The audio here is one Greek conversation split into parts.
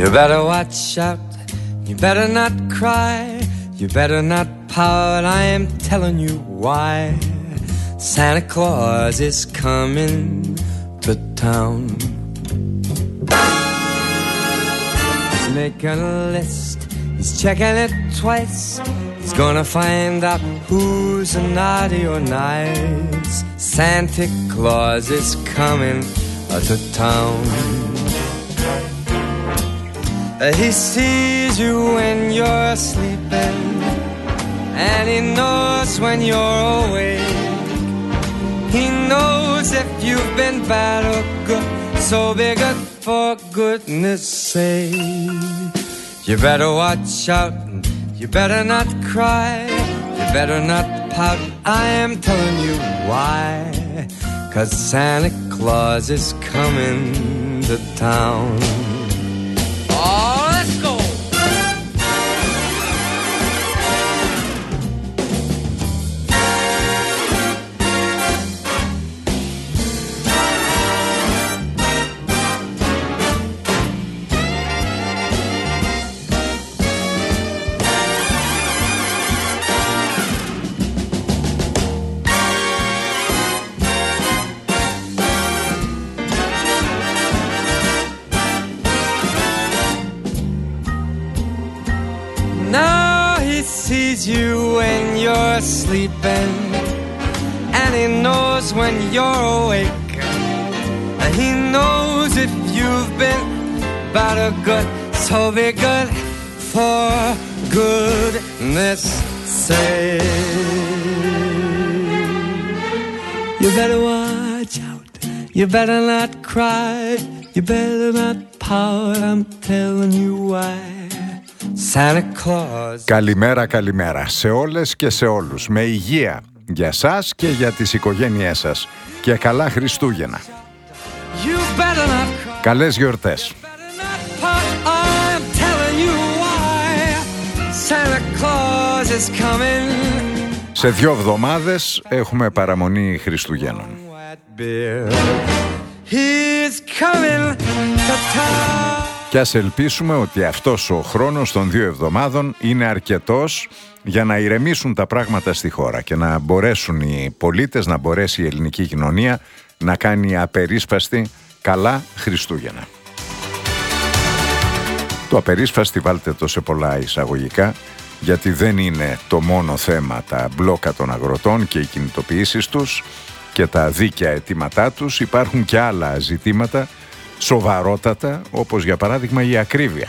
You better watch out, you better not cry, you better not pout, I am telling you why. Santa Claus is coming to town. He's making a list, he's checking it twice. He's gonna find out who's naughty or nice. Santa Claus is coming to town. He sees you when you're sleeping, and he knows when you're awake. He knows if you've been bad or good, so be good for goodness sake. You better watch out, you better not cry, you better not pout, I am telling you why. 'Cause Santa Claus is coming to town. Oh, let's go! Sees you when you're sleeping, and he knows when you're awake. And he knows if you've been bad or good, so be good for goodness sake. You better watch out, you better not cry, you better not pout, I'm telling you why. Santa Claus. Καλημέρα, καλημέρα σε όλες και σε όλους. Με υγεία για σας και για τις οικογένειές σας. Και καλά Χριστούγεννα. Καλές γιορτές. Σε 2 εβδομάδες έχουμε παραμονή Χριστουγέννων. Και ας ελπίσουμε ότι αυτός ο χρόνος των 2 εβδομάδων είναι αρκετός για να ηρεμήσουν τα πράγματα στη χώρα και να μπορέσουν οι πολίτες, να μπορέσει η ελληνική κοινωνία να κάνει απερίσπαστη καλά Χριστούγεννα. Το απερίσπαστη βάλτε το σε πολλά εισαγωγικά, γιατί δεν είναι το μόνο θέμα τα μπλόκα των αγροτών και οι κινητοποιήσεις τους και τα δίκαια αιτήματά τους. Υπάρχουν και άλλα ζητήματα σοβαρότατα, όπως για παράδειγμα η ακρίβεια.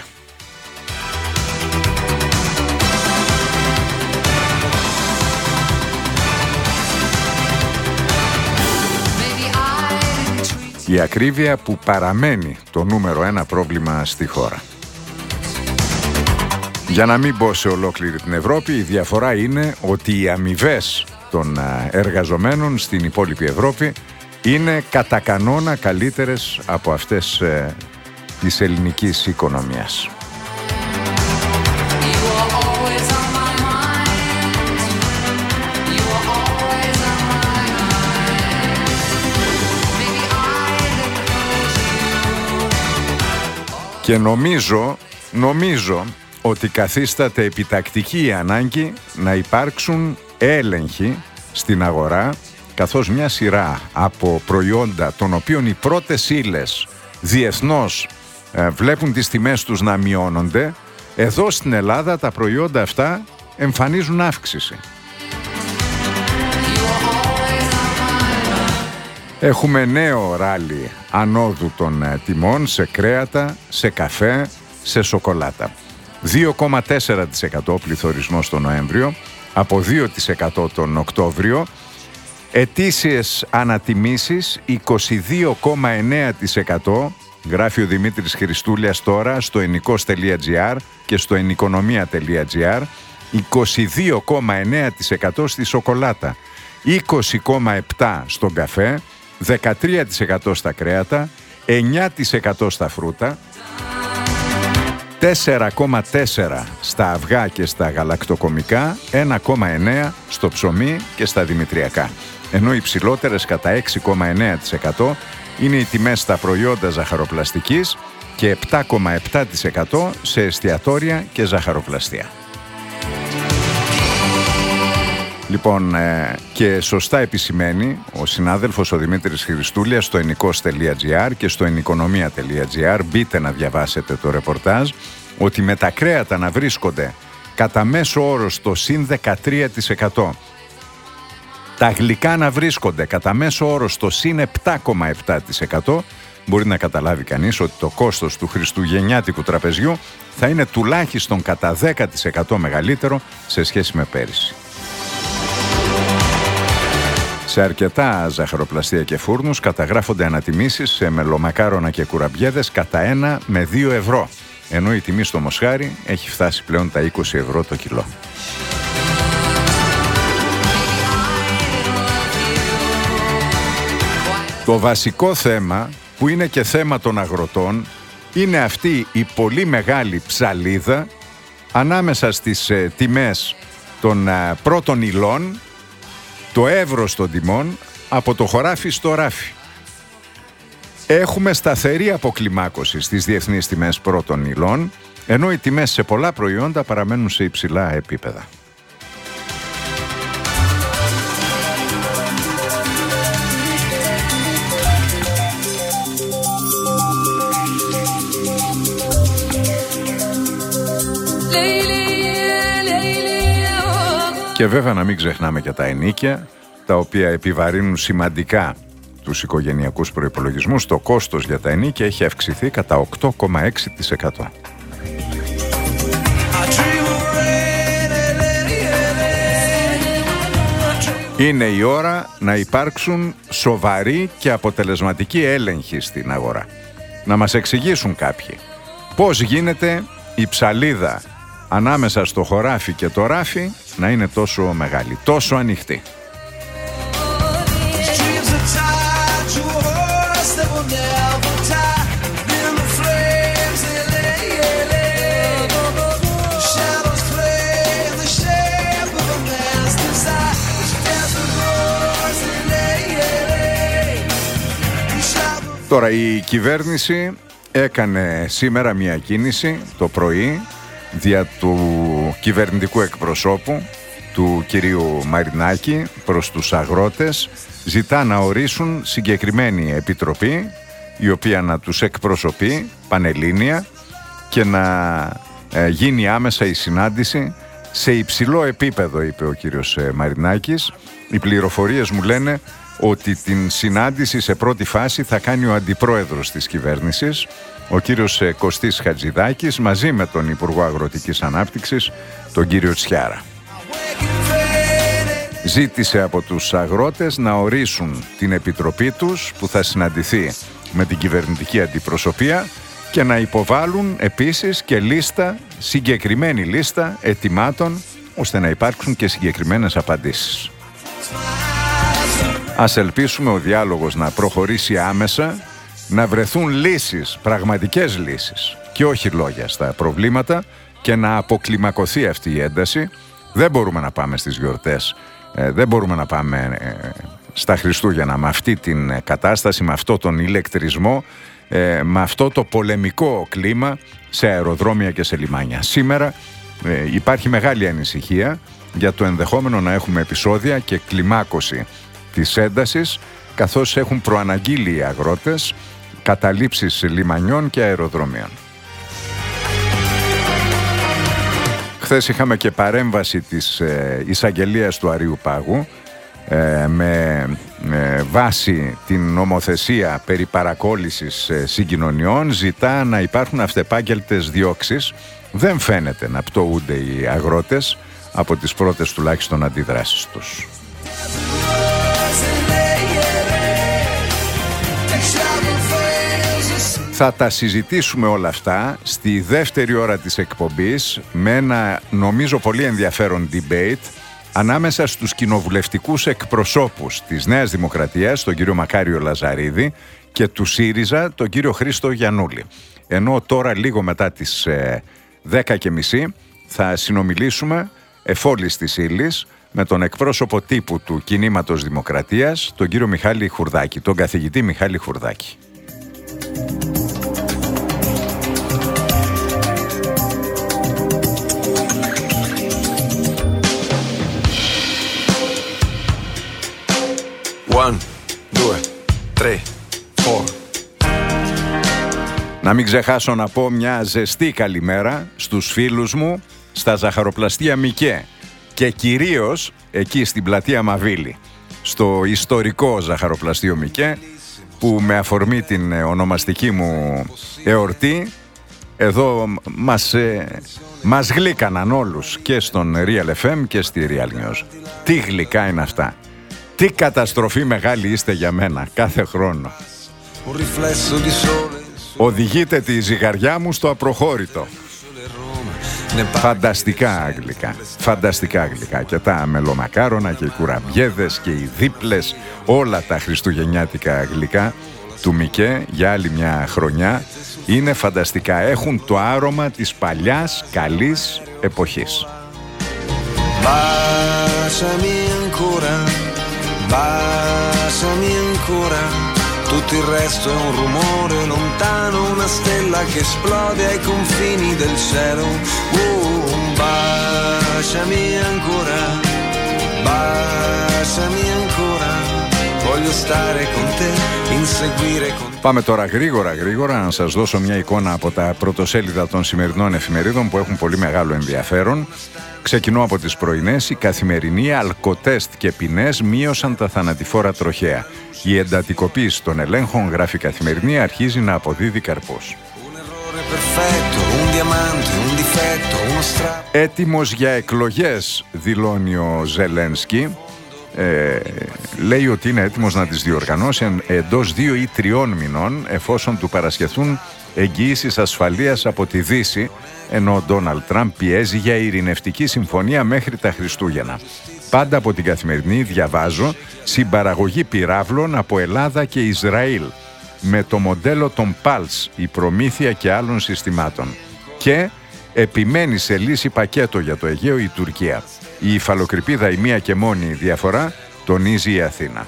Η ακρίβεια που παραμένει το νούμερο 1 πρόβλημα στη χώρα. Για να μην πω σε ολόκληρη την Ευρώπη, η διαφορά είναι ότι οι αμοιβές των εργαζομένων στην υπόλοιπη Ευρώπη είναι κατά κανόνα καλύτερες από αυτές της ελληνικής οικονομίας. Και νομίζω ότι καθίσταται επιτακτική η ανάγκη να υπάρξουν έλεγχοι στην αγορά, καθώς μια σειρά από προϊόντα των οποίων οι πρώτες ύλες διεθνώς βλέπουν τις τιμές τους να μειώνονται, εδώ στην Ελλάδα τα προϊόντα αυτά εμφανίζουν αύξηση. Έχουμε νέο ράλι ανόδου των τιμών σε κρέατα, σε καφέ, σε σοκολάτα. 2,4% πληθωρισμός τον Νοέμβριο, από 2% τον Οκτώβριο. Ετήσιες ανατιμήσεις 22,9%, γράφει ο Δημήτρης Χριστούλιας τώρα στο ενικός.gr και στο ενικονομία.gr, 22,9% στη σοκολάτα, 20,7% στον καφέ, 13% στα κρέατα, 9% στα φρούτα, 4,4% στα αυγά και στα γαλακτοκομικά, 1,9% στο ψωμί και στα δημητριακά. Ενώ οι υψηλότερες κατά 6,9% είναι οι τιμές στα προϊόντα ζαχαροπλαστικής και 7,7% σε εστιατόρια και ζαχαροπλαστεία. Λοιπόν, και σωστά επισημαίνει ο συνάδελφος ο Δημήτρης Χριστούλιας στο ennikos.gr και στο enikonomia.gr, μπείτε να διαβάσετε το ρεπορτάζ, ότι με τα κρέατα να βρίσκονται κατά μέσο όρο στο συν 13%, τα γλυκά να βρίσκονται κατά μέσο όρο στο συν 7,7%, μπορεί να καταλάβει κανείς ότι το κόστος του χριστουγεννιάτικου τραπεζιού θα είναι τουλάχιστον κατά 10% μεγαλύτερο σε σχέση με πέρυσι. Σε αρκετά ζαχαροπλαστεία και φούρνους καταγράφονται ανατιμήσεις σε μελομακάρονα και κουραμπιέδες κατά 1 με 2 ευρώ, ενώ η τιμή στο μοσχάρι έχει φτάσει πλέον τα 20 ευρώ το κιλό. Το βασικό θέμα, που είναι και θέμα των αγροτών, είναι αυτή η πολύ μεγάλη ψαλίδα ανάμεσα στις τιμές των πρώτων υλών, το εύρος των τιμών από το χωράφι στο ράφι. Έχουμε σταθερή αποκλιμάκωση στις διεθνείς τιμές πρώτων υλών, ενώ οι τιμές σε πολλά προϊόντα παραμένουν σε υψηλά επίπεδα. Και βέβαια να μην ξεχνάμε και τα ενοίκια, τα οποία επιβαρύνουν σημαντικά τους οικογενειακούς προϋπολογισμούς. Το κόστος για τα ενοίκια έχει αυξηθεί κατά 8,6%. Είναι η ώρα να υπάρξουν σοβαροί και αποτελεσματικοί έλεγχοι στην αγορά. Να μας εξηγήσουν κάποιοι πώς γίνεται η ψαλίδα ανάμεσα στο χωράφι και το ράφι να είναι τόσο μεγάλη, τόσο ανοιχτή. Τώρα η κυβέρνηση έκανε σήμερα μια κίνηση το πρωί δια του κυβερνητικού εκπροσώπου, του κυρίου Μαρινάκη, προς τους αγρότες. Ζητά να ορίσουν συγκεκριμένη επιτροπή, η οποία να τους εκπροσωπεί πανελλήνια και να γίνει άμεσα η συνάντηση σε υψηλό επίπεδο, είπε ο κύριος Μαρινάκης. Οι πληροφορίες μου λένε ότι την συνάντηση σε πρώτη φάση θα κάνει ο αντιπρόεδρος της κυβέρνησης, ο κύριος Κωστής Χατζηδάκης, μαζί με τον Υπουργό Αγροτικής Ανάπτυξης, τον κύριο Τσιάρα. Ζήτησε από τους αγρότες να ορίσουν την επιτροπή τους που θα συναντηθεί με την κυβερνητική αντιπροσωπεία και να υποβάλουν επίσης και λίστα, συγκεκριμένη λίστα ετοιμάτων, ώστε να υπάρξουν και συγκεκριμένες απαντήσεις. Ας ελπίσουμε ο διάλογος να προχωρήσει άμεσα, να βρεθούν λύσεις, πραγματικές λύσεις και όχι λόγια στα προβλήματα και να αποκλιμακωθεί αυτή η ένταση. Δεν μπορούμε να πάμε στις γιορτές, δεν μπορούμε να πάμε στα Χριστούγεννα με αυτή την κατάσταση, με αυτό τον ηλεκτρισμό, με αυτό το πολεμικό κλίμα σε αεροδρόμια και σε λιμάνια. Σήμερα υπάρχει μεγάλη ανησυχία για το ενδεχόμενο να έχουμε επεισόδια και κλιμάκωση της έντασης, καθώς έχουν προαναγγείλει οι αγρότες καταλήψεις λιμανιών και αεροδρομίων. Χθες είχαμε και παρέμβαση της εισαγγελίας του Αριουπάγου με βάση την νομοθεσία περί παρακόλλησης συγκοινωνιών. Ζητά να υπάρχουν αυτεπάγγελτες διώξεις. Δεν φαίνεται να πτωούνται οι αγρότες από τις πρώτες τουλάχιστον αντιδράσεις τους. Θα τα συζητήσουμε όλα αυτά στη δεύτερη ώρα της εκπομπής με ένα νομίζω πολύ ενδιαφέρον debate ανάμεσα στους κοινοβουλευτικούς εκπροσώπους της Νέας Δημοκρατίας, τον κύριο Μακάριο Λαζαρίδη, και του ΣΥΡΙΖΑ, τον κύριο Χρήστο Γιαννούλη. Ενώ τώρα λίγο μετά τις 10:30 θα συνομιλήσουμε εφόλης της ύλης με τον εκπρόσωπο τύπου του Κινήματος Δημοκρατίας, τον κύριο Μιχάλη Χουρδάκη, τον καθηγητή Μιχάλη Χουρδάκη. Να μην ξεχάσω να πω μια ζεστή καλημέρα στους φίλους μου στα ζαχαροπλαστεία Μικέ και κυρίως εκεί στην πλατεία Μαβίλη, στο ιστορικό ζαχαροπλαστείο Μικέ, που με αφορμή την ονομαστική μου εορτή εδώ μας γλύκαναν όλους και στον Real FM και στη Real News. Τι γλυκά είναι αυτά. Τι καταστροφή μεγάλη είστε για μένα κάθε χρόνο. Οδηγείτε τη ζυγαριά μου στο απροχώρητο. Φανταστικά αγγλικά. Φανταστικά αγγλικά. Και τα μελομακάρονα και οι κουραμπιέδες και οι δίπλες, όλα τα χριστουγεννιάτικα αγγλικά του Μικέ για άλλη μια χρονιά είναι φανταστικά. Έχουν το άρωμα της παλιάς καλής εποχής. Baciami ancora, baciami ancora. Tutto il resto è un rumore lontano, una stella che esplode ai confini del cielo. Baciami ancora, baciami ancora. Voglio stare con te, inseguire con te. Πάμε τώρα γρήγορα να σας δώσω μια εικόνα από τα πρωτοσέλιδα των σημερινών εφημερίδων που έχουν πολύ μεγάλο ενδιαφέρον. Ξεκινώ από τις πρωινές. Η Καθημερινή: αλκοτέστ και ποινές μείωσαν τα θανατηφόρα τροχαία. Η εντατικοποίηση των ελέγχων, γράφει η Καθημερινή, αρχίζει να αποδίδει καρπούς. Έτοιμος για εκλογές, δηλώνει ο Ζελένσκι. Λέει ότι είναι έτοιμος να τις διοργανώσει εντός 2 ή 3 μηνών, εφόσον του παρασχεθούν εγγυήσεις ασφαλείας από τη Δύση, ενώ ο Ντόναλντ Τραμπ πιέζει για ειρηνευτική συμφωνία μέχρι τα Χριστούγεννα. Πάντα από την Καθημερινή διαβάζω συμπαραγωγή πυράβλων από Ελλάδα και Ισραήλ με το μοντέλο των PALS, η προμήθεια και άλλων συστημάτων. Και επιμένει σε λύση πακέτο για το Αιγαίο η Τουρκία. Η υφαλοκρηπίδα η μία και μόνη διαφορά, τονίζει η Αθήνα.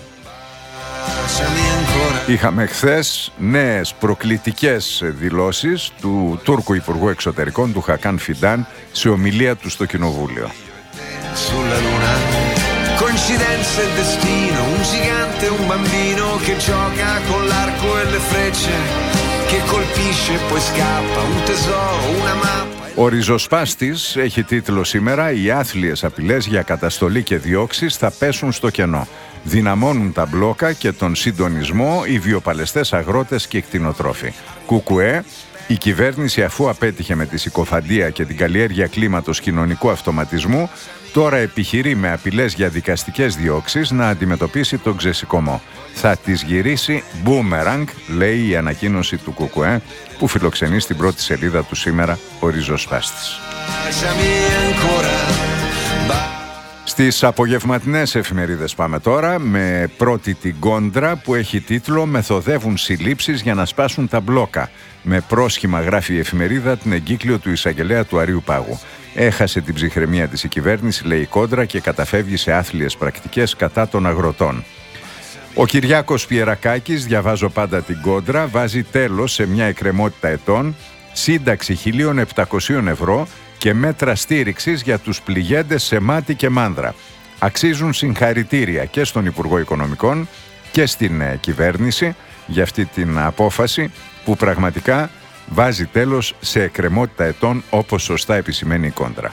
Είχαμε χθες νέες προκλητικές δηλώσεις του Τούρκου Υπουργού Εξωτερικών, του Χακάν Φιντάν, σε ομιλία του στο Κοινοβούλιο. Coincidenza e destino, un gigante e un bambino che gioca con l'arco e le frecce, che colpisce e poi scappa, un tesoro, una mappa. Ο ριζοσπάστης έχει τίτλο σήμερα: οι άθλιες απειλές για καταστολή και διώξεις θα πέσουν στο κενό. Δυναμώνουν τα μπλόκα και τον συντονισμό οι βιοπαλαιστές αγρότες και κτηνοτρόφοι. Κουκουέ: η κυβέρνηση, αφού απέτυχε με τη συκοφαντία και την καλλιέργεια κλίματος κοινωνικού αυτοματισμού, τώρα επιχειρεί με απειλές για δικαστικές διώξεις να αντιμετωπίσει τον ξεσηκωμό. Θα τις γυρίσει μπούμεραγκ, λέει η ανακοίνωση του Κουκουέ, που φιλοξενεί στην πρώτη σελίδα του σήμερα ο ριζοσπάστης. Στις απογευματινές εφημερίδες πάμε τώρα, με πρώτη την Κόντρα, που έχει τίτλο «Μεθοδεύουν συλλήψεις για να σπάσουν τα μπλόκα». Με πρόσχημα, γράφει η εφημερίδα, την εγκύκλιο του εισαγγελέα του Αρείου Πάγου. Έχασε την ψυχραιμία της η κυβέρνηση, λέει η Κόντρα, και καταφεύγει σε άθλιες πρακτικές κατά των αγροτών. Ο Κυριάκος Πιερακάκης, διαβάζω πάντα την Κόντρα, βάζει τέλος σε μια εκκρεμότητα ετών, σύνταξη 1.700 ευρώ και μέτρα στήριξης για τους πληγέντες σε Μάτι και Μάνδρα. Αξίζουν συγχαρητήρια και στον Υπουργό Οικονομικών και στην κυβέρνηση για αυτή την απόφαση που πραγματικά βάζει τέλος σε εκκρεμότητα ετών, όπως σωστά επισημαίνει η Κόντρα.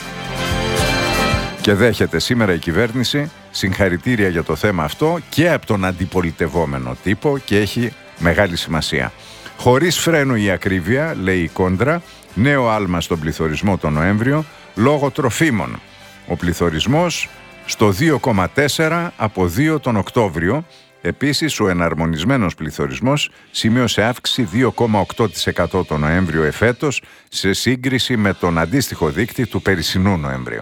Και δέχεται σήμερα η κυβέρνηση συγχαρητήρια για το θέμα αυτό και από τον αντιπολιτευόμενο τύπο και έχει μεγάλη σημασία. Χωρίς φρένο η ακρίβεια, λέει η Κόντρα, νέο άλμα στον πληθωρισμό τον Νοέμβριο λόγω τροφίμων. Ο πληθωρισμός στο 2,4 από 2 τον Οκτώβριο. Επίσης, ο εναρμονισμένος πληθωρισμός σημείωσε αύξηση 2,8% τον Νοέμβριο εφέτος σε σύγκριση με τον αντίστοιχο δείκτη του περσινού Νοεμβρίου.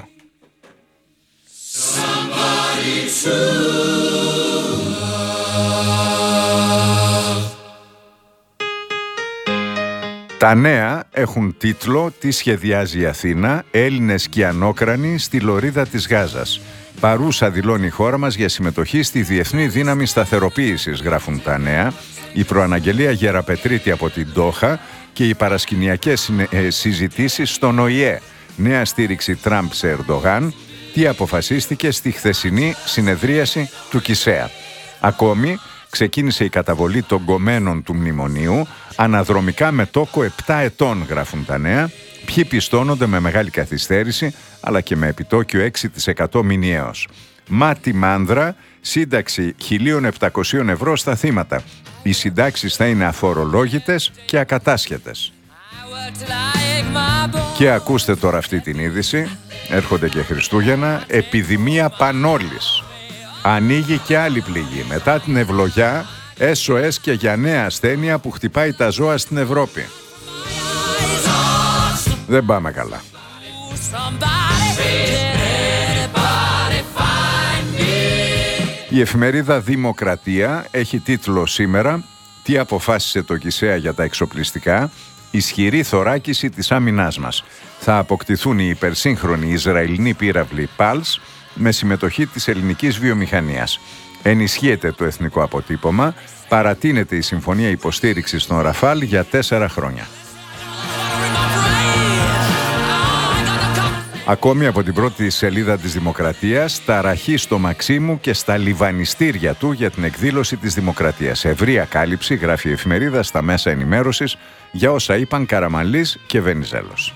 Τα νέα έχουν τίτλο «Τι σχεδιάζει η Αθήνα, Έλληνες κιανόκρανοι στη λωρίδα της Γάζας». Παρούσα δηλώνει η χώρα μας για συμμετοχή στη Διεθνή Δύναμη Σταθεροποίησης, γράφουν τα νέα. Η προαναγγελία Γεραπετρίτη από την Ντόχα και οι παρασκηνιακές συζητήσεις στον ΟΗΕ. Νέα στήριξη Τραμπ σε Ερντογάν. Τι αποφασίστηκε στη χθεσινή συνεδρίαση του ΚΙΣΕΑ. Ακόμη, ξεκίνησε η καταβολή των κομμένων του μνημονίου αναδρομικά με τόκο 7 ετών, γράφουν τα νέα. Ποιοι πιστώνονται με μεγάλη καθυστέρηση, αλλά και με επιτόκιο 6% μηνιαίως. Μάτι μάνδρα, σύνταξη 1.700 ευρώ στα θύματα. Οι συντάξεις θα είναι αφορολόγητες και ακατάσχετες. Και ακούστε τώρα αυτή την είδηση, έρχονται και Χριστούγεννα, επιδημία πανόλης. Ανοίγει και άλλη πληγή. Μετά την ευλογιά, SOS και για νέα ασθένεια που χτυπάει τα ζώα στην Ευρώπη. Δεν πάμε καλά. Η εφημερίδα Δημοκρατία έχει τίτλο σήμερα «Τι αποφάσισε το ΚΙΣΕΑ για τα εξοπλιστικά, ισχυρή θωράκιση της άμυνάς μας. Θα αποκτηθούν οι υπερσύγχρονοι Ισραηλινοί πύραυλοι PALS με συμμετοχή της ελληνικής βιομηχανίας. Ενισχύεται το εθνικό αποτύπωμα, παρατείνεται η συμφωνία υποστήριξης των Ραφάλ για 4 χρόνια». Ακόμη από την πρώτη σελίδα της Δημοκρατίας, ταραχή στο Μαξίμου και στα λιβανιστήρια του για την εκδήλωση της Δημοκρατίας. Ευρεία κάλυψη, γράφει η εφημερίδα στα μέσα ενημέρωσης, για όσα είπαν Καραμανλής και Βενιζέλος.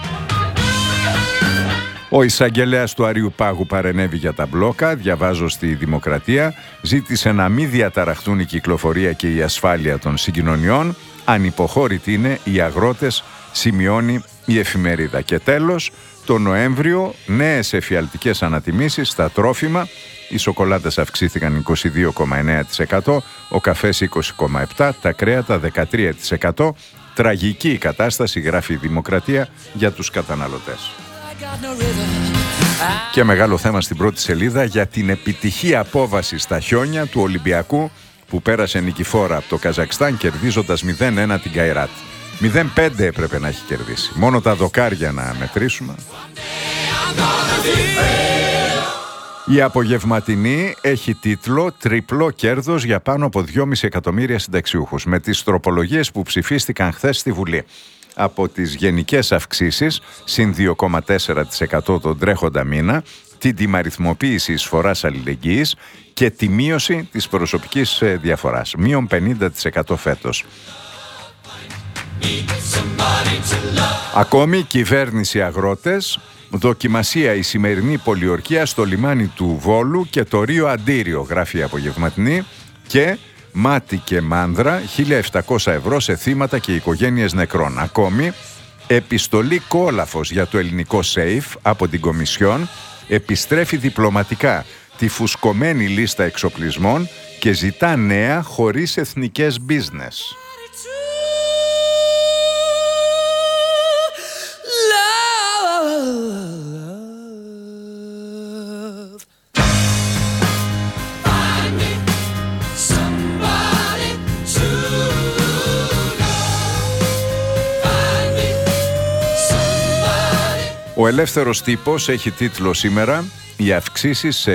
Ο εισαγγελέας του Αριού Πάγου παρενέβη για τα μπλόκα, διαβάζω στη Δημοκρατία, ζήτησε να μην διαταραχτούν η κυκλοφορία και η ασφάλεια των συγκοινωνιών. Ανυποχώρητοι είναι οι αγρότες, σημειώνει η εφημερίδα. Και τέλος, το Νοέμβριο, νέες εφιαλτικές ανατιμήσεις στα τρόφιμα. Οι σοκολάτες αυξήθηκαν 22,9%, ο καφές 20,7%, τα κρέατα 13%. Τραγική η κατάσταση, γράφει η Δημοκρατία, για τους καταναλωτές. Και μεγάλο θέμα στην πρώτη σελίδα για την επιτυχή απόβαση στα χιόνια του Ολυμπιακού που πέρασε νικηφόρα από το Καζακστάν κερδίζοντας 0-1 την Καϊράτ. 0-5 έπρεπε να έχει κερδίσει. Μόνο τα δοκάρια να μετρήσουμε. Η απογευματινή έχει τίτλο «Τριπλό κέρδος για πάνω από 2,5 εκατομμύρια συνταξιούχους» με τις τροπολογίες που ψηφίστηκαν χθες στη Βουλή. Από τις γενικές αυξήσεις, συν 2,4% τον τρέχοντα μήνα, την τιμαριθμοποίηση εισφοράς αλληλεγγύης και τη μείωση της προσωπικής διαφοράς, μείον 50% φέτος. Ακόμη, κυβέρνηση αγρότες, δοκιμασία η σημερινή πολιορκία στο λιμάνι του Βόλου και το Ρίο Αντίριο, γράφει η απογευματινή, και μάτι και μάνδρα, 1.700 ευρώ σε θύματα και οικογένειες νεκρών. Ακόμη, επιστολή κόλαφος για το ελληνικό ΣΕΙΦ από την Κομισιόν, επιστρέφει διπλωματικά τη φουσκωμένη λίστα εξοπλισμών και ζητά νέα χωρίς εθνικές business. Ο Ελεύθερος Τύπος έχει τίτλο σήμερα «Οι αυξήσεις σε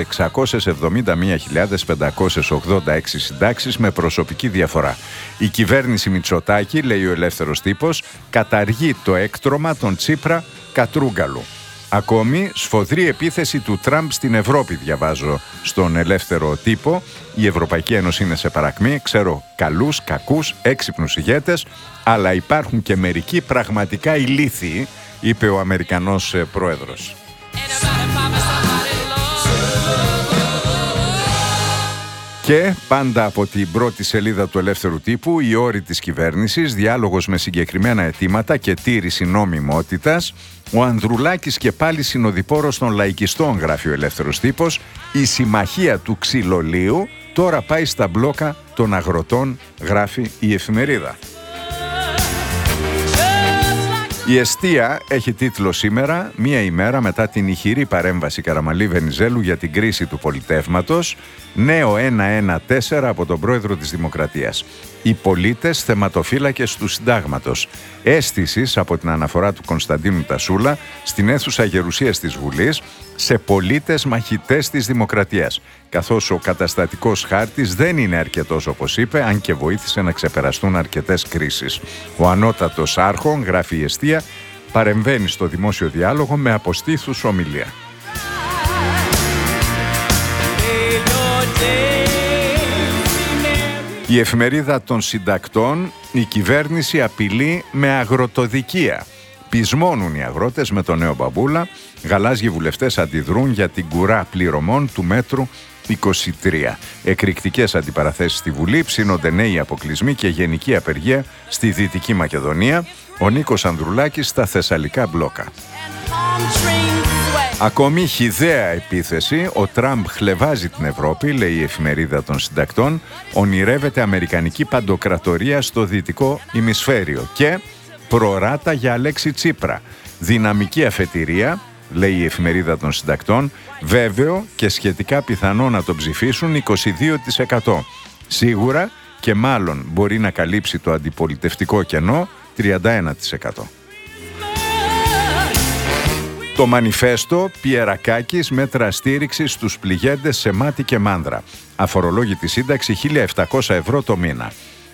671.586 συντάξεις με προσωπική διαφορά». Η κυβέρνηση Μητσοτάκη, λέει ο Ελεύθερος Τύπος, καταργεί το έκτρωμα των Τσίπρα Κατρούγκαλου. Ακόμη, σφοδρή επίθεση του Τραμπ στην Ευρώπη, διαβάζω στον Ελεύθερο Τύπο. Η Ευρωπαϊκή Ένωση είναι σε παρακμή. Ξέρω καλούς, κακούς, έξυπνους ηγέτες, αλλά υπάρχουν και μερικοί πραγματικά ηλίθιοι, είπε ο Αμερικανός πρόεδρος. Και πάντα από την πρώτη σελίδα του Ελεύθερου Τύπου, οι όροι της κυβέρνησης, διάλογος με συγκεκριμένα αιτήματα και τήρηση νομιμότητας. Ο Ανδρουλάκης και πάλι συνοδοιπόρος των λαϊκιστών, γράφει ο Ελεύθερος Τύπος. Η συμμαχία του ξυλολίου τώρα πάει στα μπλόκα των αγροτών, γράφει η εφημερίδα. Η Εστία έχει τίτλο σήμερα, μία ημέρα μετά την ηχηρή παρέμβαση Καραμανλή Βενιζέλου για την κρίση του πολιτεύματος, νέο 114 από τον πρόεδρο της Δημοκρατίας. Οι πολίτες θεματοφύλακες του συντάγματος. Αίσθησης από την αναφορά του Κωνσταντίνου Τασούλα στην αίθουσα γερουσίας της Βουλής σε πολίτες μαχητές της Δημοκρατίας. Καθώς ο καταστατικός χάρτης δεν είναι αρκετός, όπως είπε, αν και βοήθησε να ξεπεραστούν αρκετές κρίσεις. Ο ανώτατος άρχον, γράφει η Εστία, παρεμβαίνει στο δημόσιο διάλογο με αποστήθους ομιλία. Η εφημερίδα των συντακτών, η κυβέρνηση απειλεί με αγροτοδικία. Πεισμώνουν οι αγρότες με τον νέο μπαμπούλα, γαλάζιοι βουλευτές αντιδρούν για την κουρά πληρωμών του μέτρου 23. Εκρηκτικές αντιπαραθέσεις στη Βουλή, ψήνονται νέοι αποκλεισμοί και γενική απεργία στη Δυτική Μακεδονία. Ο Νίκος Ανδρουλάκης στα Θεσσαλικά μπλόκα. Ακόμη χυδαία επίθεση, ο Τραμπ χλευάζει την Ευρώπη, λέει η εφημερίδα των συντακτών, ονειρεύεται αμερικανική παντοκρατορία στο δυτικό ημισφαίριο και προράτα για Αλέξη Τσίπρα. Δυναμική αφετηρία, λέει η εφημερίδα των συντακτών, βέβαιο και σχετικά πιθανό να το ψηφίσουν 22%. Σίγουρα και μάλλον μπορεί να καλύψει το αντιπολιτευτικό κενό 31%. Το μανιφέστο Πιερακάκης, μέτρα στήριξης στους πληγέντες σε Μάτι και Μάνδρα. Αφορολόγητη σύνταξη 1.700 ευρώ το μήνα.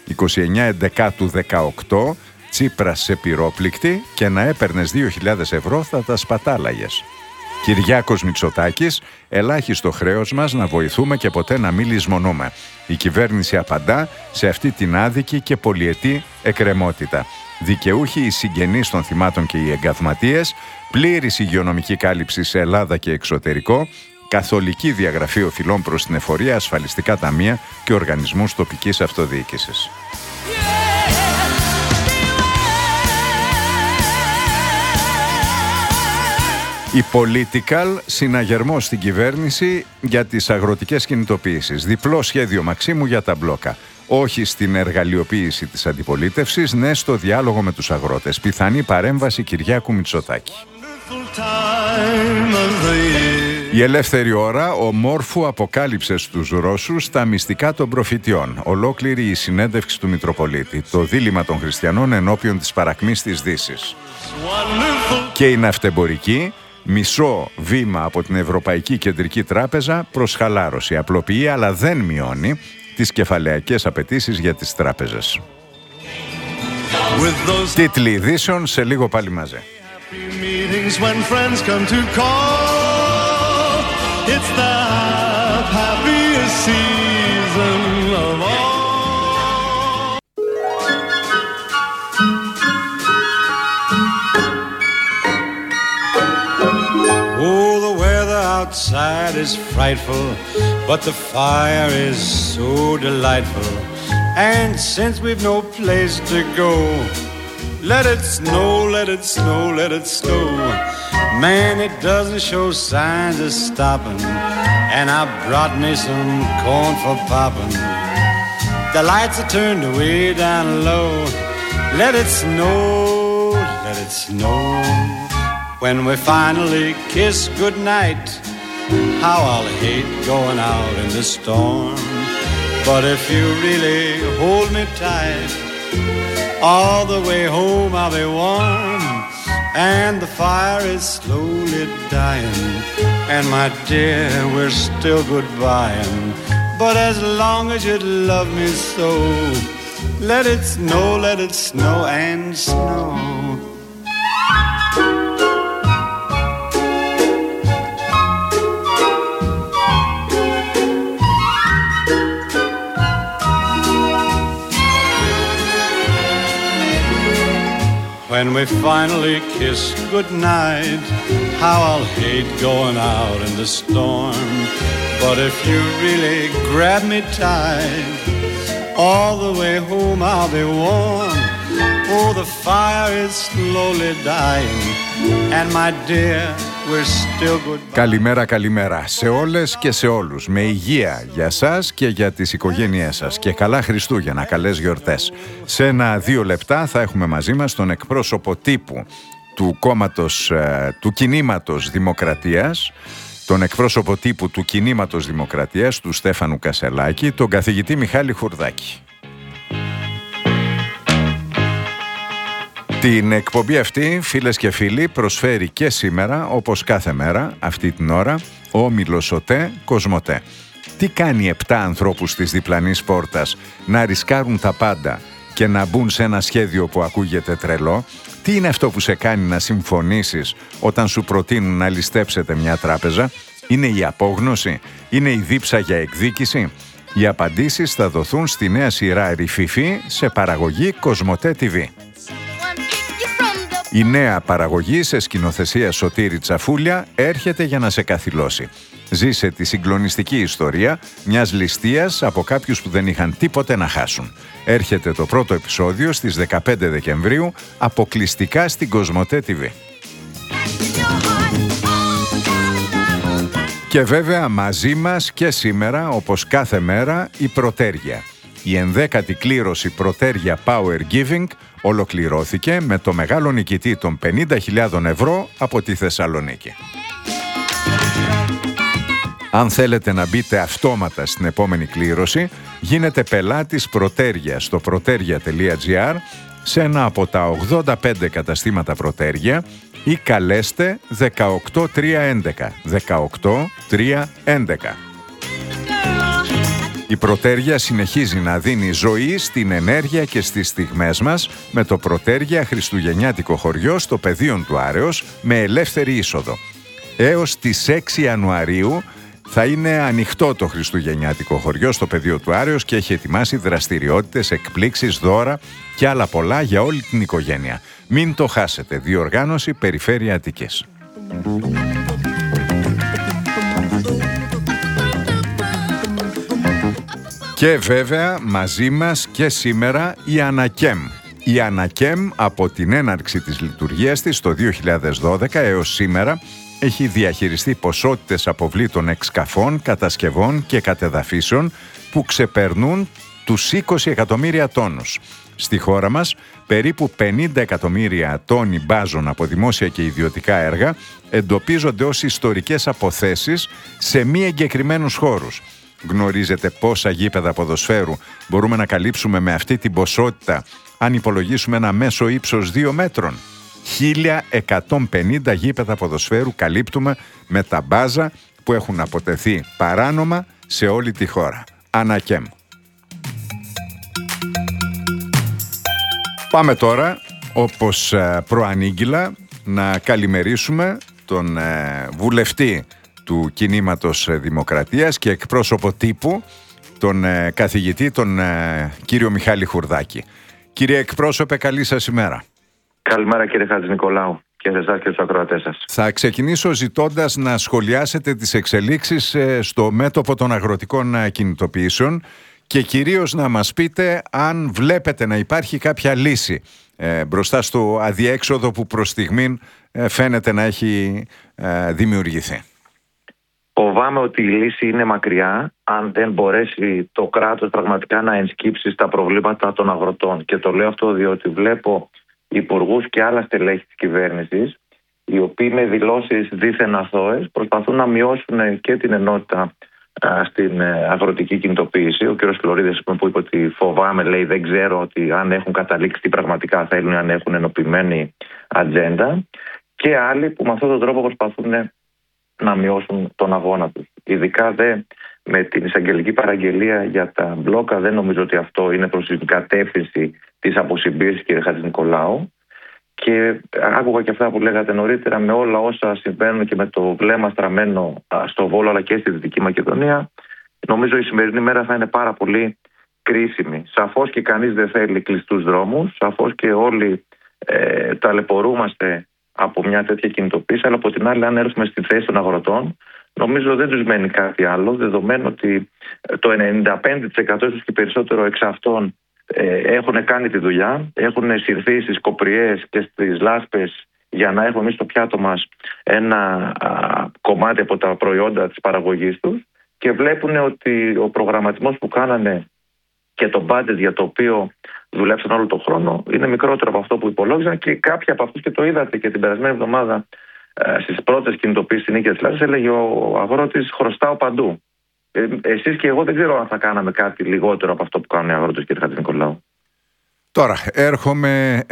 29/11/18, Τσίπρας σε πυρόπληκτη και να έπαιρνες 2.000 ευρώ θα τα σπατάλαγες. Κυριάκος Μητσοτάκης, ελάχιστο χρέος μας να βοηθούμε και ποτέ να μην λησμονούμε. Η κυβέρνηση απαντά σε αυτή την άδικη και πολυετή εκκρεμότητα. Δικαιούχοι οι συγγενείς των θυμάτων και οι εγκαθματίες, πλήρης υγειονομική κάλυψη σε Ελλάδα και εξωτερικό, καθολική διαγραφή οφειλών προς την εφορία, ασφαλιστικά ταμεία και οργανισμούς τοπικής αυτοδιοίκησης. Η Political, συναγερμός στην κυβέρνηση για τις αγροτικές κινητοποίησεις. Διπλό σχέδιο Μαξίμου για τα μπλόκα. Όχι στην εργαλειοποίηση της αντιπολίτευσης, ναι στο διάλογο με τους αγρότες. Πιθανή παρέμβαση Κυριάκου Μητσοτάκη. Η Ελεύθερη Ώρα, ο Μόρφου αποκάλυψε στους Ρώσους τα μυστικά των προφητιών. Ολόκληρη η συνέντευξη του Μητροπολίτη. Το δίλημμα των χριστιανών ενώπιον της παρακμής της Δύσης. Και η ναυτεμπορική, μισό βήμα από την Ευρωπαϊκή Κεντρική Τράπεζα προς χαλάρωση. Απλοποιεί αλλά δεν μειώνει τις κεφαλαιακές απαιτήσεις για τις τράπεζες. Τίτλοι ειδήσεων σε λίγο πάλι μαζί. Outside is frightful, but the fire is so delightful. And since we've no place to go, let it snow, let it snow, let it snow. Man, it doesn't show signs of stopping, and I brought me some corn for popping. The lights are turned way down low. Let it snow, let it snow. When we finally kiss goodnight, how I'll hate going out in the storm. But if you really hold me tight, all the way home I'll be warm. And the fire is slowly dying, and my dear, we're still goodbying. But as long as you love me so, let it snow and snow. When we finally kiss goodnight, how I'll hate going out in the storm. But if you really grab me tight, all the way home I'll be warm. Oh, the fire is slowly dying, and my dear, we're still good. Καλημέρα, καλημέρα σε όλες και σε όλους. Με υγεία για σας και για τις οικογένειές σας. Και καλά Χριστούγεννα, καλές γιορτές. Σε 1-2 λεπτά θα έχουμε μαζί μας τον εκπρόσωπο τύπου του κόμματος, του κινήματος Δημοκρατίας, τον εκπρόσωπο τύπου του κινήματος Δημοκρατίας, του Στέφανου Κασελάκη, τον καθηγητή Μιχάλη Χουρδάκη. Την εκπομπή αυτή, φίλες και φίλοι, προσφέρει και σήμερα, όπως κάθε μέρα, αυτή την ώρα, ο Όμιλος ΟΤΕ Κοσμοτέ. Τι κάνει 7 ανθρώπους της διπλανής πόρτας να ρισκάρουν τα πάντα και να μπουν σε ένα σχέδιο που ακούγεται τρελό? Τι είναι αυτό που σε κάνει να συμφωνήσεις όταν σου προτείνουν να ληστέψετε μια τράπεζα? Είναι η απόγνωση? Είναι η δίψα για εκδίκηση? Οι απαντήσεις θα δοθούν στη νέα σειρά Ρηφιφή σε παραγωγή Κοσμοτέ TV. Η νέα παραγωγή σε σκηνοθεσία Σωτήρη Τσαφούλια έρχεται για να σε καθυλώσει. Ζήσε τη συγκλονιστική ιστορία μιας ληστείας από κάποιους που δεν είχαν τίποτε να χάσουν. Έρχεται το πρώτο επεισόδιο στις 15 Δεκεμβρίου αποκλειστικά στην Κοσμοτέ TV. Και βέβαια μαζί μας και σήμερα, όπως κάθε μέρα, η Πρωτέργεια. Η 11η κλήρωση Πρωτέργεια Power Giving ολοκληρώθηκε με το μεγάλο νικητή των 50.000 ευρώ από τη Θεσσαλονίκη. Αν θέλετε να μπείτε αυτόματα στην επόμενη κλήρωση, γίνετε πελάτης Πρωτέργεια στο protergia.gr σε ένα από τα 85 καταστήματα Πρωτέργεια ή καλέστε 18311. 18311. Η Πρωτέργεια συνεχίζει να δίνει ζωή στην ενέργεια και στις στιγμές μας με το Πρωτέργεια Χριστουγεννιάτικο χωριό στο Πεδίον του Άρεως με ελεύθερη είσοδο. Έως τις 6 Ιανουαρίου θα είναι ανοιχτό το Χριστουγεννιάτικο χωριό στο Πεδίο του Άρεως και έχει ετοιμάσει δραστηριότητες, εκπλήξεις, δώρα και άλλα πολλά για όλη την οικογένεια. Μην το χάσετε. Διοργάνωση Περιφέρεια Αττικής. Και βέβαια μαζί μας και σήμερα η Ανακέμ. Η Ανακέμ από την έναρξη της λειτουργίας της το 2012 έως σήμερα έχει διαχειριστεί ποσότητες αποβλήτων εξκαφών, κατασκευών και κατεδαφίσεων που ξεπερνούν τους 20 εκατομμύρια τόνους. Στη χώρα μας, περίπου 50 εκατομμύρια τόνοι μπάζων από δημόσια και ιδιωτικά έργα εντοπίζονται ως ιστορικές αποθέσεις σε μη εγκεκριμένους χώρους. Γνωρίζετε πόσα γήπεδα ποδοσφαίρου μπορούμε να καλύψουμε με αυτή την ποσότητα αν υπολογίσουμε ένα μέσο ύψος 2 μέτρων? 1.150 γήπεδα ποδοσφαίρου καλύπτουμε με τα μπάζα που έχουν αποτεθεί παράνομα σε όλη τη χώρα. Ανακέμ. Πάμε τώρα, όπως προανήγγυλα, να καλημερίσουμε τον βουλευτή του Κινήματος Δημοκρατίας και εκπρόσωπο τύπου, τον καθηγητή, τον κύριο Μιχάλη Χουρδάκη. Κύριε εκπρόσωπε, καλή σας ημέρα. Καλημέρα κύριε Χατζηνικολάου και σε εσάς και στους ακροατές σας. Θα ξεκινήσω ζητώντας να σχολιάσετε τις εξελίξεις στο μέτωπο των αγροτικών κινητοποιήσεων και κυρίως να μας πείτε αν βλέπετε να υπάρχει κάποια λύση μπροστά στο αδιέξοδο που προς στιγμήν φαίνεται να έχει δημιουργηθεί. Φοβάμαι ότι η λύση είναι μακριά αν δεν μπορέσει το κράτος πραγματικά να ενσκύψει στα προβλήματα των αγροτών. Και το λέω αυτό διότι βλέπω υπουργούς και άλλα στελέχη της κυβέρνησης, οι οποίοι με δηλώσεις δήθεν αθώες προσπαθούν να μειώσουν και την ενότητα στην αγροτική κινητοποίηση. Ο κ. Φλωρίδης που είπε ότι φοβάμαι, λέει, δεν ξέρω ότι αν έχουν καταλήξει τι πραγματικά θέλουν, αν έχουν ενωπημένη ατζέντα. Και άλλοι που με αυτόν τον τρόπο προσπαθούν να μειώσουν τον αγώνα τους. Ειδικά με την εισαγγελική παραγγελία για τα μπλόκα, δεν νομίζω ότι αυτό είναι προς την κατεύθυνση της αποσυμπίεσης, κύριε Χατζηνικολάου. Και άκουγα και αυτά που λέγατε νωρίτερα, με όλα όσα συμβαίνουν και με το βλέμμα στραμμένο στο Βόλο αλλά και στη Δυτική Μακεδονία, νομίζω η σημερινή μέρα θα είναι πάρα πολύ κρίσιμη. Σαφώς και κανείς δεν θέλει κλειστούς δρόμους, σαφώς και όλοι ταλαιπωρούμαστε από μια τέτοια κινητοποίηση, αλλά από την άλλη, αν έρθουμε στη θέση των αγροτών, νομίζω δεν τους μένει κάτι άλλο, δεδομένου ότι το 95% ίσως και περισσότερο εξ αυτών έχουν κάνει τη δουλειά, έχουν συρθεί στις κοπριές και στις λάσπες για να έχουμε εμείς στο πιάτο μας ένα κομμάτι από τα προϊόντα της παραγωγής τους και βλέπουν ότι ο προγραμματισμός που κάνανε και το budget για το οποίο δουλέψαν όλο τον χρόνο είναι μικρότερο από αυτό που υπολόγιζαν και κάποιοι από αυτούς, και το είδατε και την περασμένη εβδομάδα στις πρώτες κινητοποίησεις στην Νίκαια της Λάσης, έλεγε ο αγρότης χρωστάω παντού. Εσείς και εγώ δεν ξέρω αν θα κάναμε κάτι λιγότερο από αυτό που κάνουν οι αγρότες, κύριε Χατζηνικολάου. Τώρα έρχομαι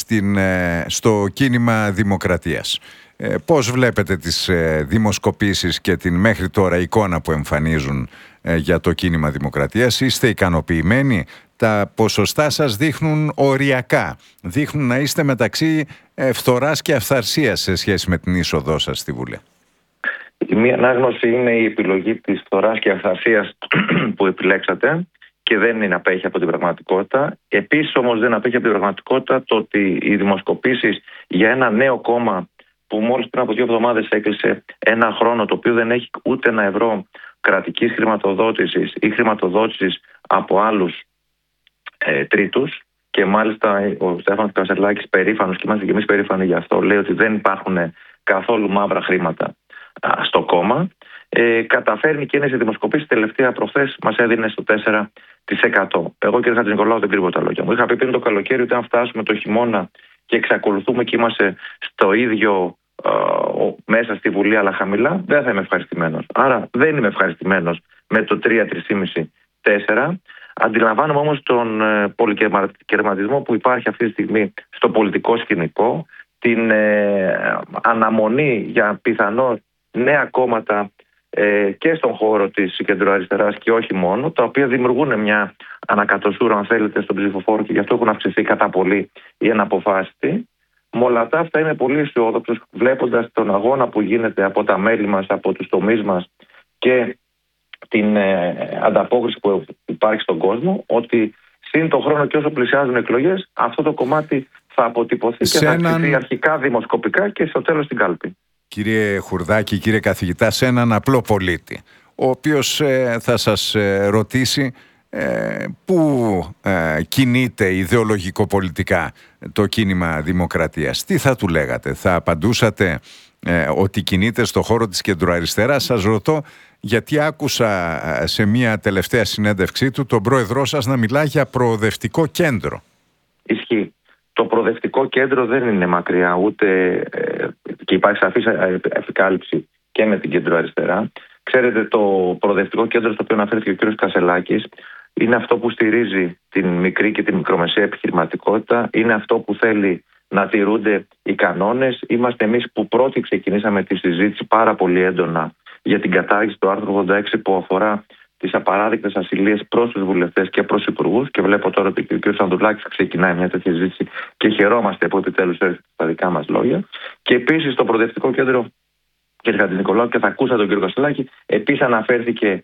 στο κίνημα Δημοκρατίας. Πώς βλέπετε τις δημοσκοπήσεις και την μέχρι τώρα εικόνα που εμφανίζουν για το κίνημα Δημοκρατίας? Είστε ικανοποιημένοι? Τα ποσοστά σας δείχνουν οριακά. Δείχνουν να είστε μεταξύ φθοράς και αυθαρσίας σε σχέση με την είσοδό σας στη Βουλή. Η μία ανάγνωση είναι η επιλογή της φθοράς και αυθαρσίας που επιλέξατε και δεν απέχει από την πραγματικότητα. Επίσης όμως δεν απέχει από την πραγματικότητα το ότι οι δημοσκοπήσεις για ένα νέο κόμμα που μόλις πριν από 2 εβδομάδες έκλεισε ένα χρόνο, το οποίο δεν έχει ούτε ένα ευρώ κρατικής χρηματοδότησης ή χρηματοδότησης από άλλους τρίτους, και μάλιστα ο Στέφανος Κασελάκης, περήφανος, και είμαστε και εμείς περήφανοι γι' αυτό, λέει ότι δεν υπάρχουν καθόλου μαύρα χρήματα στο κόμμα. Καταφέρνει και είναι σε δημοσκοπήσεις. Τελευταία προχθές μας έδινε στο 4%. Εγώ, κύριε Χατζηνικολάου, δεν κρύβω τα λόγια μου. Είχα πει πριν το καλοκαίρι ότι αν φτάσουμε το χειμώνα και εξακολουθούμε και είμαστε στο ίδιο μέσα στη Βουλή αλλά χαμηλά, δεν θα είμαι ευχαριστημένος. Άρα δεν είμαι ευχαριστημένος με το 3-3,5-4. Αντιλαμβάνομαι όμως τον πολυκερματισμό που υπάρχει αυτή τη στιγμή στο πολιτικό σκηνικό, την αναμονή για πιθανώς νέα κόμματα και στον χώρο της κεντροαριστεράς και όχι μόνο, τα οποία δημιουργούν μια ανακατοσούρα, αν θέλετε, στον ψηφοφόρο, και γι' αυτό έχουν αυξηθεί κατά πολύ οι εναποφάσιστοι. Με όλα τα αυτά είμαι πολύ αισιόδοξος, βλέποντας τον αγώνα που γίνεται από τα μέλη μας, από τους τομείς μας και την ανταπόκριση που υπάρχει στον κόσμο, ότι σύν τον χρόνο και όσο πλησιάζουν εκλογές, αυτό το κομμάτι θα αποτυπωθεί και θα αυξηθεί αρχικά δημοσκοπικά και στο τέλος στην κάλπη. Κύριε Χουρδάκη, κύριε καθηγητά, σε έναν απλό πολίτη, ο οποίος θα σας ρωτήσει πού κινείται ιδεολογικο-πολιτικά το κίνημα Δημοκρατίας, τι θα του λέγατε? Θα απαντούσατε ότι κινείται στο χώρο της κεντροαριστεράς? Σας ρωτώ γιατί άκουσα σε μια τελευταία συνέντευξή του τον πρόεδρό σας να μιλά για προοδευτικό κέντρο. Ισχύει. Το προοδευτικό κέντρο δεν είναι μακριά, ούτε και υπάρχει σαφής επικάλυψη και με την κεντροαριστερά. Ξέρετε, το προοδευτικό κέντρο στο οποίο αναφέρθηκε ο κ. Κασελάκης είναι αυτό που στηρίζει την μικρή και την μικρομεσαία επιχειρηματικότητα, είναι αυτό που θέλει να τηρούνται οι κανόνες. Είμαστε εμείς που πρώτοι ξεκινήσαμε τη συζήτηση πάρα πολύ έντονα για την κατάργηση του άρθρου 86 που αφορά τις απαράδεκτες ασυλίες προς τους βουλευτές και προς υπουργούς, και βλέπω τώρα ότι ο κ. Σανδουλάκης ξεκινάει μια τέτοια συζήτηση και χαιρόμαστε που επιτέλους έρθει στα δικά μας λόγια. Και επίσης το προοδευτικό κέντρο, κ. Χατζηνικολάου, και θα ακούσατε τον κ. Κασελάκη, επίσης αναφέρθηκε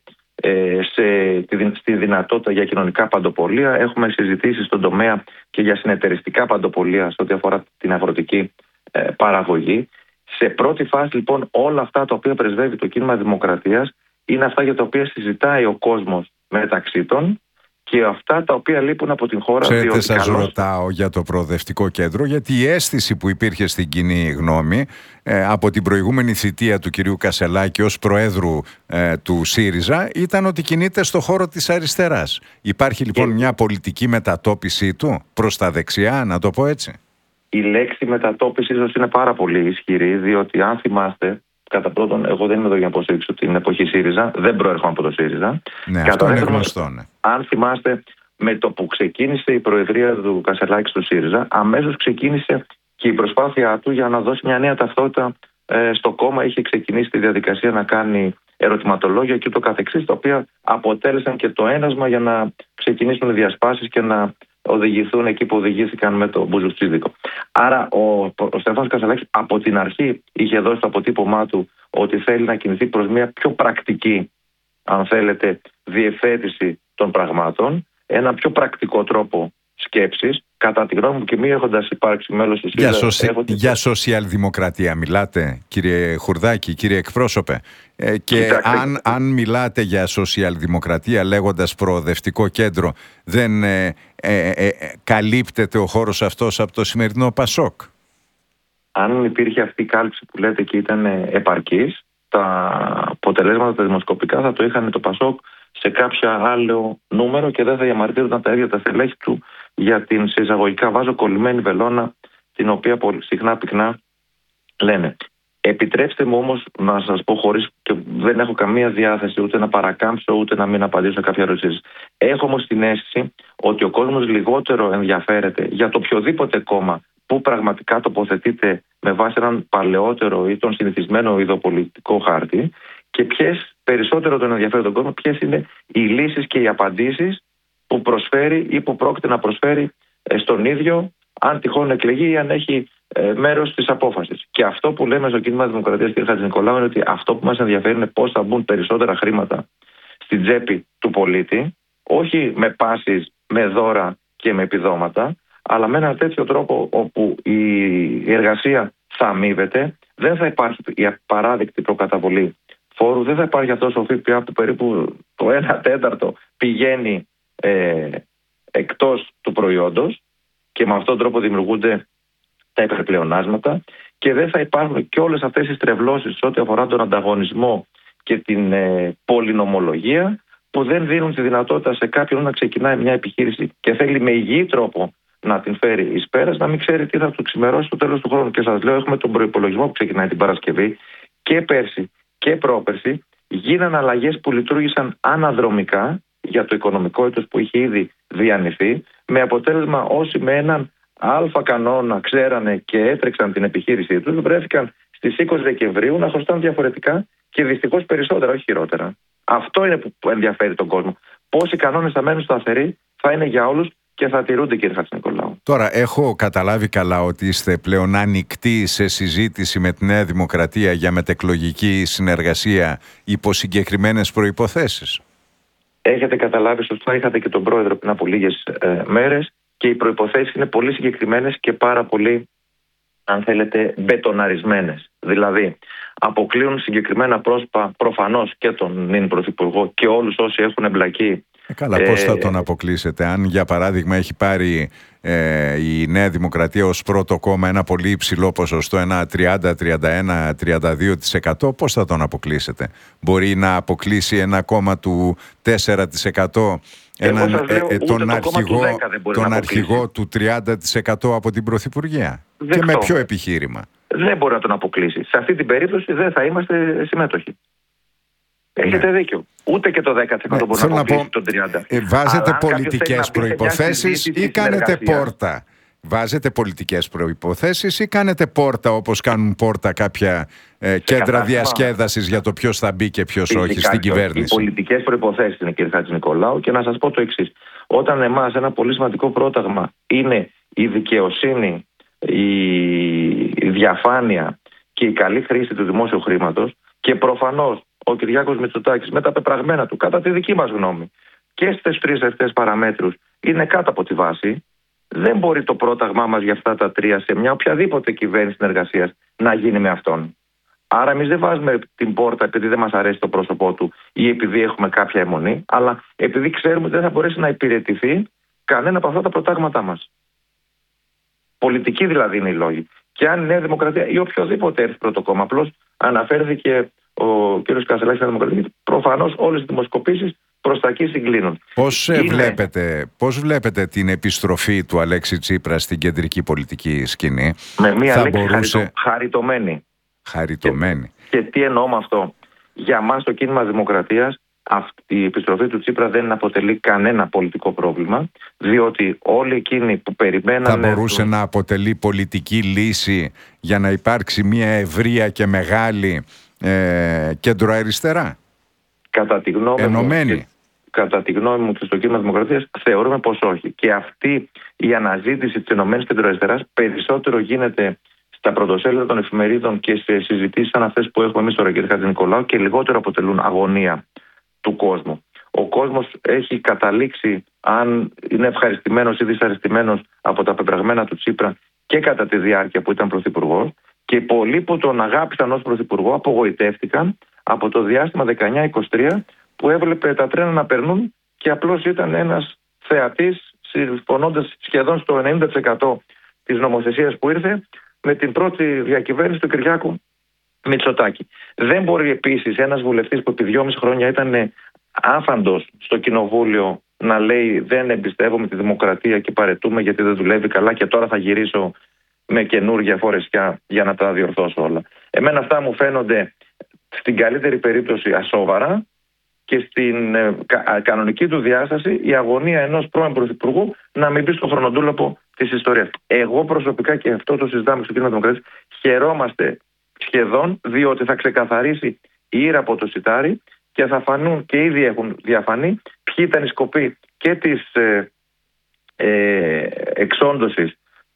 στη δυνατότητα για κοινωνικά παντοπολία. Έχουμε συζητήσει στον τομέα και για συνεταιριστικά παντοπολία σε ό,τι αφορά την αγροτική παραγωγή. Σε πρώτη φάση, λοιπόν, όλα αυτά τα οποία πρεσβεύει το κίνημα Δημοκρατίας είναι αυτά για τα οποία συζητάει ο κόσμος μεταξύ των και αυτά τα οποία λείπουν από την χώρα. Ξέρετε, σας ρωτάω για το προοδευτικό κέντρο, γιατί η αίσθηση που υπήρχε στην κοινή γνώμη από την προηγούμενη θητεία του κυρίου Κασελάκη ως προέδρου του ΣΥΡΙΖΑ ήταν ότι κινείται στο χώρο της αριστεράς. Υπάρχει λοιπόν μια πολιτική μετατόπιση του προς τα δεξιά, να το πω έτσι? Η λέξη μετατόπιση ίσως είναι πάρα πολύ ισχυρή, διότι αν θυμάστε, κατά πρώτον, εγώ δεν είμαι εδώ για να υποστηρίξω την εποχή ΣΥΡΙΖΑ, δεν προέρχομαι από το ΣΥΡΙΖΑ. Ναι, αυτό είναι γνωστό, ναι. Αν θυμάστε, με το που ξεκίνησε η προεδρία του Κασελάκη στο ΣΥΡΙΖΑ, αμέσως ξεκίνησε και η προσπάθειά του για να δώσει μια νέα ταυτότητα στο κόμμα. Είχε ξεκινήσει τη διαδικασία να κάνει ερωτηματολόγια και ούτω καθεξής, τα οποία αποτέλεσαν και το ένασμα για να ξεκινήσουν οι διασπάσεις και να οδηγηθούν εκεί που οδηγήθηκαν με το Μπουζουτσίδικο. Άρα ο Στέφανος Κασελάκης από την αρχή είχε δώσει το αποτύπωμά του ότι θέλει να κινηθεί προς μια πιο πρακτική, αν θέλετε, διευθέτηση των πραγμάτων, ένα πιο πρακτικό τρόπο σκέψης. Κατά τη γνώμη μου, και μη έχοντας υπάρξει μέλος του ΣΥΡΙΖΑ. Για σοσιαλδημοκρατία μιλάτε, κύριε Χουρδάκη, κύριε εκπρόσωπε? Και αν μιλάτε για σοσιαλδημοκρατία λέγοντας προοδευτικό κέντρο, δεν καλύπτεται ο χώρος αυτός από το σημερινό ΠΑΣΟΚ? Αν υπήρχε αυτή η κάλυψη που λέτε και ήταν επαρκής, τα αποτελέσματα τα δημοσκοπικά θα το είχαν το ΠΑΣΟΚ σε κάποια άλλο νούμερο και δεν θα διαμαρτύρονταν τα ίδια τα στελέχη του για την, σε εισαγωγικά βάζω, κολλημένη βελόνα, την οποία πολύ συχνά πυκνά λένε. Επιτρέψτε μου όμως να σας πω, χωρίς, και δεν έχω καμία διάθεση ούτε να παρακάμψω ούτε να μην απαντήσω σε κάποια ερωτήσεις. Έχω όμως την αίσθηση ότι ο κόσμος λιγότερο ενδιαφέρεται για το οποιοδήποτε κόμμα που πραγματικά τοποθετείται με βάση έναν παλαιότερο ή τον συνηθισμένο ιδεοπολιτικό χάρτη, και ποιες περισσότερο τον ενδιαφέρει τον κόσμο, ποιες είναι οι λύσεις και οι απαντήσεις που προσφέρει ή που πρόκειται να προσφέρει στον ίδιο, αν τυχόν εκλεγεί ή αν έχει μέρος της απόφασης. Και αυτό που λέμε στο κίνημα Δημοκρατίας, κ. Χατζηνικολάου, είναι ότι αυτό που μας ενδιαφέρει είναι πώς θα μπουν περισσότερα χρήματα στην τσέπη του πολίτη, όχι με πάσεις, με δώρα και με επιδόματα, αλλά με ένα τέτοιο τρόπο όπου η εργασία θα αμείβεται, δεν θα υπάρχει η απαράδεκτη προκαταβολή φόρου, δεν θα υπάρχει αυτός ο ΦΠΑ που περίπου το 1/4 πηγαίνει εκτός του προϊόντος και με αυτόν τον τρόπο δημιουργούνται τα υπερπλεονάσματα και δεν θα υπάρχουν και όλες αυτές οι στρεβλώσεις ό,τι αφορά τον ανταγωνισμό και την πολυνομολογία που δεν δίνουν τη δυνατότητα σε κάποιον να ξεκινάει μια επιχείρηση και θέλει με υγιή τρόπο να την φέρει εις πέρας, να μην ξέρει τι θα του ξημερώσει στο τέλος του χρόνου. Και σας λέω, έχουμε τον προϋπολογισμό που ξεκινάει την Παρασκευή και πέρσι και πρόπερσι. Γίνανε αλλαγές που λειτουργήσαν αναδρομικά για το οικονομικό έτος που είχε ήδη διανυθεί, με αποτέλεσμα όσοι με έναν αλφα κανόνα ξέρανε και έτρεξαν την επιχείρησή τους, βρέθηκαν στις 20 Δεκεμβρίου να χρωστάνε διαφορετικά και δυστυχώς περισσότερα, όχι χειρότερα. Αυτό είναι που ενδιαφέρει τον κόσμο. Πώς οι κανόνες θα μένουν σταθεροί, θα είναι για όλους και θα τηρούνται, κύριε Χατζηνικολάου. Τώρα, έχω καταλάβει καλά ότι είστε πλέον ανοιχτοί σε συζήτηση με τη Νέα Δημοκρατία για μετεκλογική συνεργασία υπό συγκεκριμένες προϋποθέσεις. Έχετε καταλάβει σωστά, είχατε και τον πρόεδρο πριν από λίγες μέρες και οι προϋποθέσεις είναι πολύ συγκεκριμένες και πάρα πολύ, αν θέλετε, μπετοναρισμένες. Δηλαδή, αποκλείουν συγκεκριμένα πρόσωπα, προφανώς και τον νυν Πρωθυπουργό και όλους όσοι έχουν εμπλακεί. Καλά, πώς θα τον αποκλείσετε? Αν για παράδειγμα έχει πάρει η Νέα Δημοκρατία ως πρώτο κόμμα ένα πολύ υψηλό ποσοστό, ένα 30, 31, 32%, πώς θα τον αποκλείσετε? Μπορεί να αποκλείσει ένα κόμμα του 4%, τον αρχηγό του 30% από την Πρωθυπουργία? Και με ποιο επιχείρημα? Δεν μπορεί να τον αποκλείσει. Σε αυτή την περίπτωση δεν θα είμαστε συμμέτοχοι. Έχετε δίκιο. Ούτε και το 10% μπορεί να αποκλείσει τον 30%. Βάζετε πολιτικές προϋποθέσεις ή κάνετε πόρτα? Βάζετε πολιτικές προϋποθέσεις ή κάνετε πόρτα, όπως κάνουν πόρτα κάποια κέντρα διασκέδασης για το ποιος θα μπει και ποιος όχι στην κυβέρνηση? Οι πολιτικές προϋποθέσεις είναι, κύριε Χατζηνικολάου, και να σας πω το εξής. Όταν εμάς ένα πολύ σημαντικό πρόταγμα είναι η δικαιοσύνη, η διαφάνεια και η καλή χρήση του δημόσιου χρήματος, και προφανώς ο Κυριάκος Μητσοτάκης με τα πεπραγμένα του, κατά τη δική μας γνώμη, και στις τρεις αυτές παραμέτρους είναι κάτω από τη βάση, δεν μπορεί το πρόταγμά μας για αυτά τα τρία σε μια οποιαδήποτε κυβέρνηση συνεργασίας να γίνει με αυτόν. Άρα εμείς δεν βάζουμε την πόρτα επειδή δεν μας αρέσει το πρόσωπό του ή επειδή έχουμε κάποια αιμονή, αλλά επειδή ξέρουμε ότι δεν θα μπορέσει να υπηρετηθεί κανένα από αυτά τα προτάγματά μας. Πολιτική δηλαδή είναι η λόγη. Και αν η Νέα Δημοκρατία ή οποιοδήποτε έρθει πρώτο κόμμα, απλώς αναφέρθηκε ο κ. Κασελάκης στη Δημοκρατία, προφανώς όλες οι δημοσκοπήσεις προς τα εκεί συγκλίνουν. Πώς βλέπετε την επιστροφή του Αλέξη Τσίπρα στην κεντρική πολιτική σκηνή? Με μία λέξη, χαριτωμένη. Χαριτωμένη. Και τι εννοώ με αυτό? Για μας το κίνημα Δημοκρατίας η επιστροφή του Τσίπρα δεν αποτελεί κανένα πολιτικό πρόβλημα, διότι όλοι εκείνοι που περιμέναν... Θα μπορούσε να αποτελεί πολιτική λύση για να υπάρξει μια ευρεία και μεγάλη κέντρο-αριστερά? Κατά τη γνώμη ενωμένη. Κατά τη γνώμη μου και στο κίνημα Δημοκρατίας θεωρούμε πως όχι. Και αυτή η αναζήτηση της ενωμένης κέντρο-αριστεράς περισσότερο γίνεται στα πρωτοσέλιδα των εφημερίδων και σε συζητήσεις σαν αυτές που έχουμε εμείς τώρα, κ. Χατζηνικολάου, και λιγότερο αποτελούν αγωνία του κόσμου. Ο κόσμος έχει καταλήξει, αν είναι ευχαριστημένος ή δυσαρεστημένος από τα πεπραγμένα του Τσίπρα και κατά τη διάρκεια που ήταν πρωθυπουργός, και πολλοί που τον αγάπησαν ως πρωθυπουργό απογοητεύτηκαν από το διάστημα 19-23 που έβλεπε τα τρένα να περνούν και απλώς ήταν ένας θεατής, συμφωνώντας σχεδόν στο 90% της νομοθεσίας που ήρθε με την πρώτη διακυβέρνηση του Κυριάκου Μητσοτάκη. Δεν μπορεί επίσης ένας βουλευτής που επί 2,5 χρόνια ήταν άφαντος στο κοινοβούλιο να λέει δεν εμπιστεύομαι τη δημοκρατία και παρετούμε γιατί δεν δουλεύει καλά και τώρα θα γυρίσω με καινούργια φορεσιά για να τα διορθώσω όλα. Εμένα αυτά μου φαίνονται στην καλύτερη περίπτωση ασόβαρα και στην κανονική του διάσταση η αγωνία ενός πρώην πρωθυπουργού να μην μπει στο χρονοτούλαπο της ιστορίας. Εγώ προσωπικά, και αυτό το συζητάμε στο κίνημα Δημοκρατίας, χαιρόμαστε σχεδόν, διότι θα ξεκαθαρίσει η ήρα από το σιτάρι και θα φανούν, και ήδη έχουν διαφανεί, ποιοι ήταν οι σκοποί και της εξόντωσης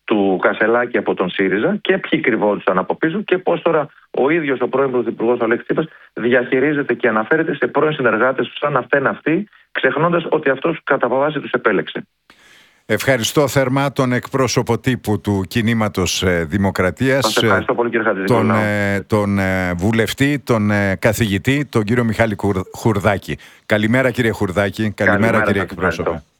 του Κασελάκη από τον ΣΥΡΙΖΑ και ποιοι κρυβόντουσαν από πίσω και πώς τώρα ο ίδιος ο πρώην Πρωθυπουργός Αλέξης Τσίπρας διαχειρίζεται και αναφέρεται σε πρώην συνεργάτες του σαν να φταίνουν αυτοί, ξεχνώντας ότι αυτός κατά βάση τους επέλεξε. Ευχαριστώ θερμά τον εκπρόσωπο τύπου του Κινήματος Δημοκρατίας. Σας ευχαριστώ πολύ, κύριε Χατζηνικολάου. Τον βουλευτή, τον καθηγητή, τον κύριο Μιχάλη Χουρδάκη. Καλημέρα, κύριε Χουρδάκη. Καλημέρα, κύριε εκπρόσωπε.